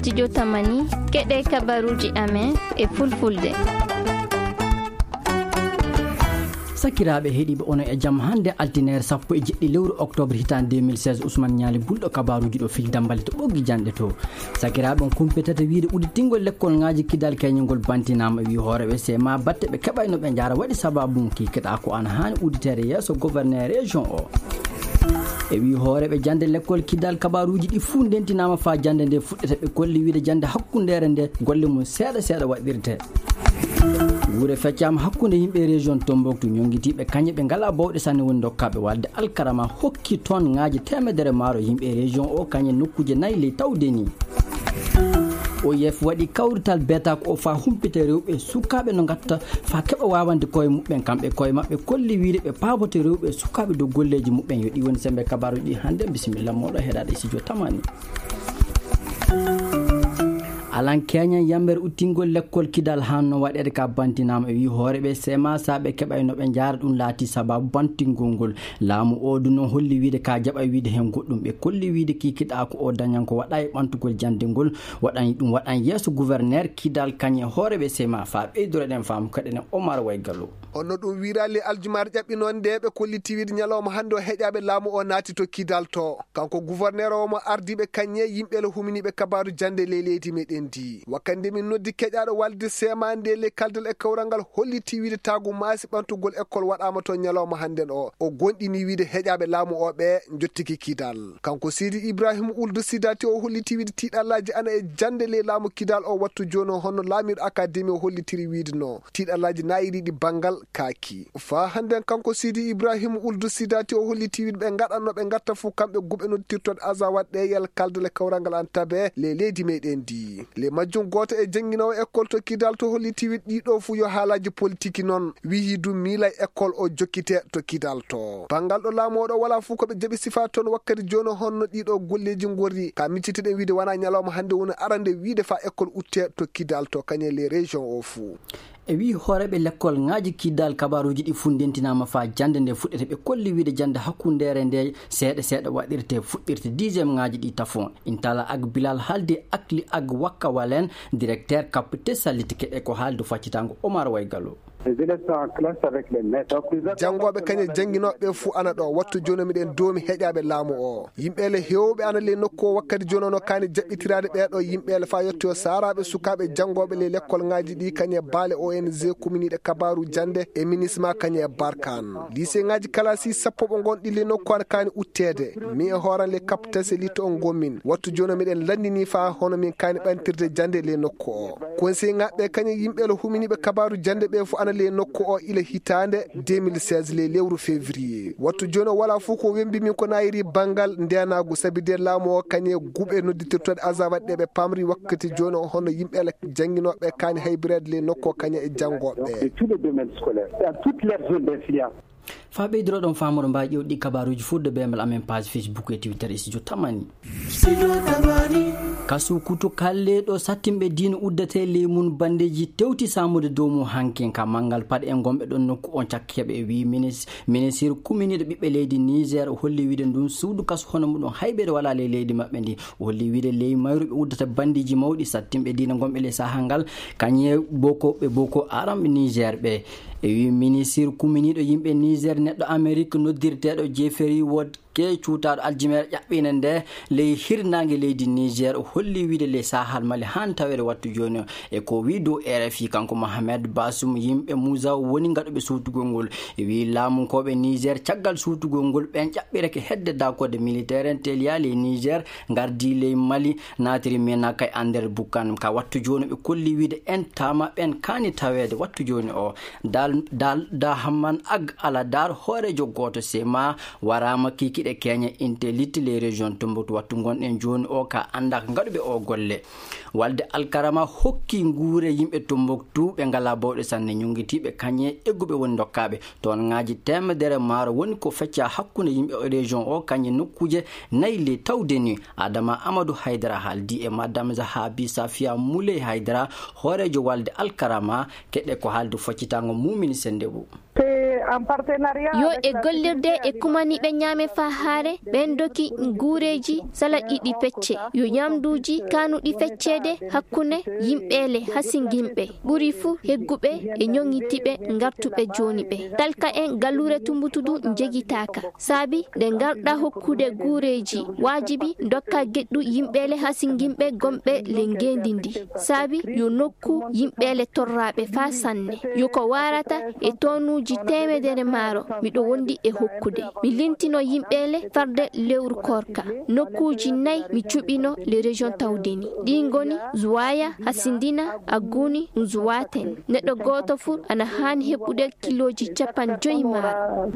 studio Tamani keɗe kabaruji amen e fulfulde. Sakiraaɓe heeɗiɓe ono e jam hannde altinaire 17 lewru octobre hitande 2016 Ousmane Niali bulɗo kabaruji ɗo fil dambali to ɓoggi janɗe to. Sakiraaɓe on kumpetata wiide uditingol lekkol ngaji kidal keñolngol bantinama wi hooreɓe sema batte ɓe keɓayno ɓe jara waɗi sababu mum kikeɗa ko ana hani uditere yesso gouverneur région o. E wi hooreɓe jande lekkol kidal kabaruji ɗi fuu ndentinama fa jande nde fuɗɗete ɓe kolli wiide jande hakkundere nde golle mum seeɗa seeɗa waɗirte. Wure feccama hakkunde yimɓe région Tombouctou ñongitiɓe kañƴe ɓe ngala bawɗe sanne woni dokkaɓe walde alkarama hokki ton ngaji temedere maaro yimɓe région o kañƴe nokkuje 4 ley tawde ni. OIF waɗi kawrital beetako o fa humpite rewɓe sukaɓe no gatta fa keɓa wawande koye muɓɓen kamɓe koye mabɓe kolli wiide ɓe paabote rewɓe sukaɓe dow golleji muɓɓen yo ɗi woni sembe kabaruji ɗi hande bisimilla moɗo heɗade studio Tamani. Alan Kenya yamber uttingol lekkol kidal hanno waɗede ka bantinama e wi hooreɓe sema saɓe keɓayno ɓe jara ɗum laati sababu bantingol ngol laamu o du noon holli wiide ka jaɓa wiide hen goɗɗum ɓe kolli wiide kikiɗa ko o dañan ko waɗa e ɓantugol jandingol waɗan ɗum waɗan yesso gouverneur kidal kañe hooreɓe sema fa ɓeydoreɗen faamu kaɗene Omar Waygallo onno ɗum wirali aljumare ƴaɓɓi noon nde ɓe kolliti wiide ñalawma hande o heƴaɓe laamu o naati to kidal to kanko gouverneur o mo ardiɓe kañe yimɓele huminiɓe kabaru jande ley leydi meɗen di wakkande min noddi keƴaɗo walde sema nde le kaldal e kawral ngal holliti wiide tagu maasi ɓantugol école waɗama to ñalawma hannden o gonɗini wiide heƴaɓe laamu o ɓe jottiki kidal kanko Sidi Ibrahima Ould Sidati o holliti wiide tiiɗallaji ana e jande le laamu kidal o wattu joni honno laamiɗo académie o hollitiri wiide no tiiɗallaji nayiriɗi banggal kaaki fa hannden kanko Sidi Ibrahima Ould Sidati o holliti wiide ɓe gaɗanno ɓe gatta fuu kamɓe guɓe noddirtode azawat ɗeyel kaldal e kawral ngal an tabe le leydi meɗen di le majjum goto e jangguinowo école to kidal to holliti wiide ɗiɗo fuu yo haalaji politique noon wihi du miila école o jokkite to kidal to bangal ɗo laamoɗo wala fuu koɓe jaaɓi sifa toon wakkati joni honno ɗiɗo golleji gorri ka miccitiɗen wiide wona ñalawma hande woni arande wiide fa école utte to kidal to kañe les région o fuu e wi hooreɓe lekkol ngaji kiddal kabaruji ɗi fundentinama fa jande nde fuɗɗete ɓe kolli wiide jande hakkundere nde seeɗa seeɗa waɗirte fuɗɗirte 10e ngaji ɗi tafon intala ag bilal haalde akli ag wakka walen directeur capte sallitike e ko haalde faccitango Omar Waygallo jangoɓe kañe jangguinoɓe fuu ana ɗo wattu joni miɗen doomi heƴaɓe laamu o yimɓele hewɓe ana le nokku o wakkati joni ono kani jaɓɓitirade ɓeɗo yimɓele fa yetto saraɓe sukaɓe jangoɓe le l'école ngaji ɗi kañe baale ONG commune kabaru jande e ministre kañe barkan lycée ngaji kala si sappo ɓe gonɗi le nokku ana kani uttede mi e hooran le captase litto on gommin wattu joni miɗen landini fa hono min kani ɓantirde jande le nokku o conseil ngaɓe kañe yimɓele huminiɓe kabaru jande ɓe fuu ana le nokku o ila hitande 2016 le lewru février wattu joni wala fuu ko wembi min ko nayiri bangal ndenagu sabi de laamu o kañe guɓe nodditirtode azabat ɗe ɓe pamri wakkati joni o hono yimɓele jangguinoɓe kani haybirede le nokku o kañe e jangoɓe fa ɓeydoro ɗon famoɗo mbawi ƴewɗi kabaruji furde bemal amen page Facebook e Twitter e studio Tamani kasu kuto kalleɗo sattimɓe diina uddate leymun bandeji tewti samude dow mum hanken ka mangal paɗe en gomɓe ɗon nokku on cakkeɓe e wi ministre kuminiɗo ɓiɓɓe leydi Niger o holli wiide ndun suudu kaso hono muɗum hayɓede wala ley leydi mabɓe ndi o holli wiide ley mayru ɓe uddata bandiji mawɗi sattimɓe diina gomɓe ley sahal ngal kañe boko haram Niger ɓe e wi ministre kuminiɗo yimɓe Niger neɗɗo Amérique noddirteɗo Jeffrey Ward ke cuutaɗo aljimere ƴaɓɓine nde ley hirnangue leydi Niger o holli wiide ley sahal mali han tawede wattu joni e ko wi dow RFI kanko Mohamed Bassoum yimɓe Moussa woni gaɗoɓe suutugol ngol e wi laamunkoɓe Niger caggal suutugol ngol ɓen ƴaɓɓireke hedde dakode militaire en telia ley Niger gardi ley Mali natiri menaka e ander bukkan ka wattu joni ɓe kolli wiide en tama ɓen kani tawede wattu joni o da hamman ag ala dar hoorejo goto sema warama kikiɗe Kenya inte litti les régions Tombouctou wattu gonɗen joni o ka anda ko gaɗuɓe o golle walde alkarama hokki nguure yimɓe Tombouctou ɓe ngala bawɗe sanne ñongitiɓe kañe egguɓe woni dokkaɓe toon ngaji temedere maaro woni ko fecca hakkunde yimɓe o région o kañe nokkuje 4 le tawde ni Adama Amadou Haydara haaldi e madame Zahabi Safia Moulay Haydara hoorejo walde alkarama keɗe ko haalde foccitango mumini sendebo yo e gollirde e kumaniɓe ñaame fa haare ɓen doki guureji sala ɗiɗi pecce yo ñamduji kanuɗi feccede hakkunde yimɓele hasingimɓe ɓuri fuu hegguɓe e ñoŋitiɓe gartuɓe joni ɓe talka en gallure tumbutudu jegitaka saabi nde garɗa hokkude guureji wajibi dokka geɗɗu yimɓele hasingimɓe gomɓe le ngendindi saabi yo nokku yimɓele torraɓe fa sanne yo ko warata e tonuji temedere maaro miɗo wondi e hokkude mi lintino yimɓele farde lewru korka nokkuji 4 mi cuɓino le région tawdeni ɗi ngoni Zuwaya, Hasindina, Aguni, Zuwaten neɗɗo goto fu ana hani heɓude kiloji 50 maaro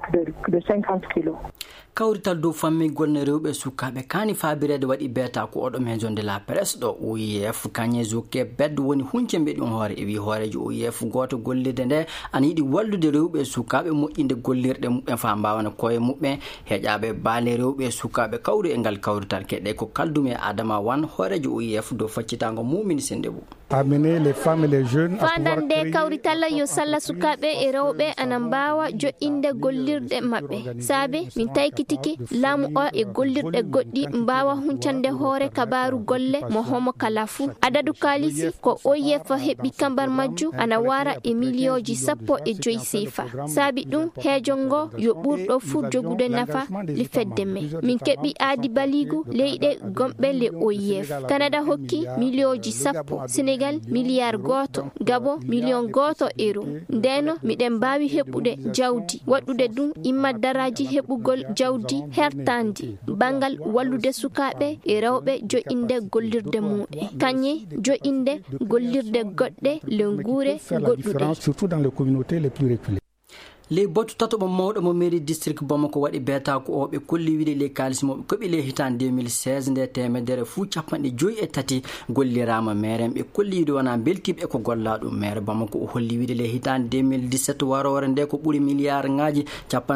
kawrital dow fammigol ne rewɓe sukaɓe kani fabirede waɗi beta ko oɗo maison de la presse ɗo OIF kanye zoke beddo woni hunce mbeɗum hoore e wi hoorejo OIF goto gollirde nde ana yiɗi wallude rewɓe sukaɓe moƴƴinde gollirɗe muɓɓe fa mbawana koye muɓɓe heƴaɓe baale rewɓe sukaɓe kawri e ngal kawrital keɗe ko kaldumi e Adama Wan hoorejo OIF dow faccitango mumini sendebo amener les femmes et les jeunes à fandande kawritalla yo salla sukaɓe e rewɓe ana mbawa joƴƴinde gollirɗe maɓɓe saabe min taykitiki laamu o e gollirɗe goɗɗi mbawa huncande hoore kabaru golle mo homo kala fuu adadu kalisi ko OIF heɓi kambar majju ana wara e millioji 15 sefa saabi ɗum heejo ngo yo ɓurɗo fuu jogude nafa li fedde me min keɓi aadi baligu leyɗe gomɓe le OIF Canada hokki millioji 10 Sénégal milliard goto Gabo million goto euro ndeno miɗen mbawi heɓude jawdi waɗude ɗum imma daraji heɓugol jawdi hertandi bangal wallude sukaɓe e rewɓe joƴinde gollirde muɗe kanye joƴinde gollirde goɗɗe le nguure goɗɗuɗe surtout dans les communautés les plus reculées. ley bottu tatoɓo mawɗo mo mairie district Bamako waɗi beta ko o ɓe kolli wiide ley kalisi moɓe koɓi ley hitande 2016 nde temedere fuu 53 gollirama maire ɓe kolli wiide wona beltiɓe ko golla ɗum maire Bamako o holli wiide ley hitande 2017 warore nde ko ɓuuri milliard ngaji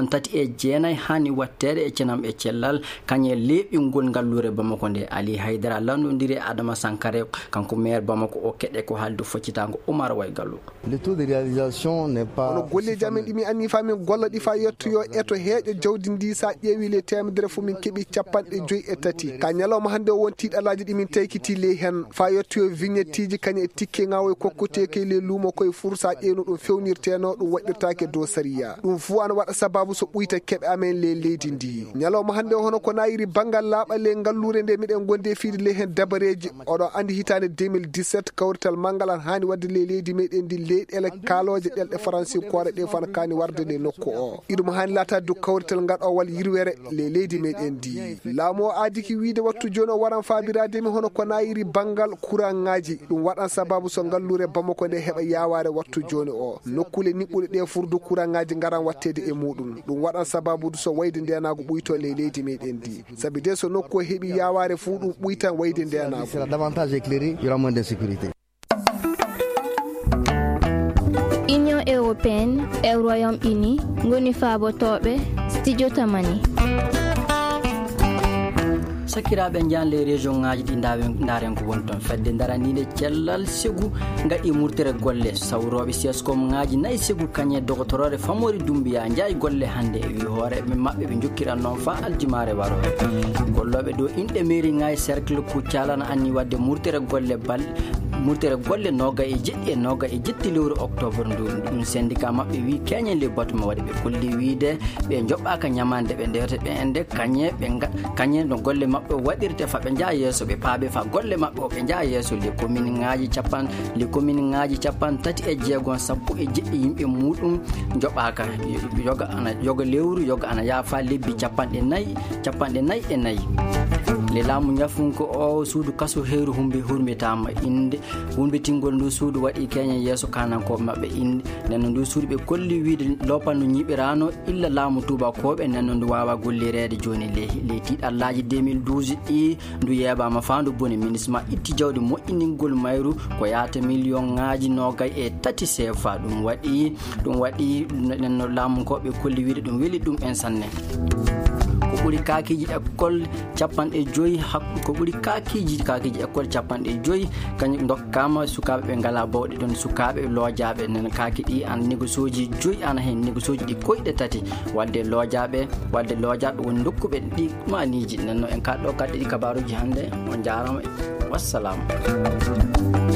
39 hani wattede e cenam e cellal kañe leɓɓingol ngallure Bamako nde Ali Haydara landodiri e Adama Sankare kanko maire Bamako o keɗe ko haalde foccitango Oumar Way Gallo le taux de réalisation n'est pas ni fami golla ɗi fa yettoyo eto heeƴo jawdi ndi sa ƴeewi le temedere fu min keeɓi 53 ka ñalawma hande o won tiiɗalaji ɗi min taykiti ley hen fa yettoyo vignette ji kañe e tikke ngawo e kokkoteke le luumo koye four sa ƴeewno ɗum fewnirteno ɗum waɗirtake dow sariya ɗum fu ana waɗa sababu so ɓuyta keɓe amen le leydi ndi ñalawma hande o hono ko nayiri banggal laaɓale ngallure nde miɗen gonde fiide le hen dabareji oɗo andi hitande 2017 kawrital manggal an hani wadde le leydi meɗen ndi leyɗele kaaloje ɗelɗe français koore ɗe fana kani warde le nokku o iɗum hani laata du kawrital ngal o wal yirwere le leydi meɗen ndi laamu o aadiki wiide wattu joni o waran fabirademi hono ko nayiri banggal courant ngaji ɗum waɗan sababu so ngallure Bamako nde heɓa yaware wattu joni o nokkule niɓɓuɗe ɗe furdu courant ngaji ngaran wattede e muɗum ɗum waɗan sababu so wayde ndenago ɓuyto le leydi meɗen ndi sabi de so nokku o heeɓi yaware fuu ɗum ɓuytan wayde ndenago davantage éclairé il y aura moins d'insécurité. Union européenne e Royaume-Uni ngoni faabotoɓe studio tamani sakiraɓe janle région ngaji ɗi daren ko woni toon fedde daranide cellal segu gaɗi murtere golle sawroɓe sescom ngaji 4 segu kañe dogotorore famori Dumbiya jaayi golle hande e wi hooreɓe mabɓe ɓe jokkiran noon fa aljumare waroɓe golloɓe dow inɗe mairie ngaji cercle Kuccalana anni wadde murtere golle noga e jetti lewru octobre ɗum syndicat mabɓe wi keñen le batuma waɗi ɓe kolli wiide ɓe joɓɓaka ñamande ɓe ndewta ɓe ende kañe no golle mabɓe waɗirte fa ɓe jaa yeeso ɓe paaɓe fa golle mabɓe o ɓe jaa yeeso le commune ngaji 36 sappo e jeɗɗi yimɓe muɗum joɓaka yoga lewru yoga ana yaafa lebbi 44 le laamu ñafunko o suudu kaso heeru hurmitama inde wumbitingol ndu suudu waɗi keñen yeeso kanankoɓe mabɓe inde nenno ndu suudu ɓe kolli wiide lopan no ñiɓirano illa laamu tubakoɓe nenno ndu wawa gollirede joni le tiɗallaji 2012 ɗi ndu yeɓama fa ndu boni ministre ma itti jawdi moƴƴiningol mayru ko yaata million ngaji 23 CFA ɗum waɗi nenno laamu koɓe kolli wiide ɗum weeli ɗum en sanne. ko ɓuri kakiji école 50 ko ɓuri kakiji école 50 kañum dokkama sukaɓe ɓe ngala bawɗe ɗon sukaɓe loojaɓe nen kaki ɗi an négosoji 5 ana hen négosoji ɗi koyɗe 3 wadde loojaɓe woni dokkuɓe ɗi maniji nenno en kaɗɗo kadde ɗi kabaruji hande on jarama wassalamu.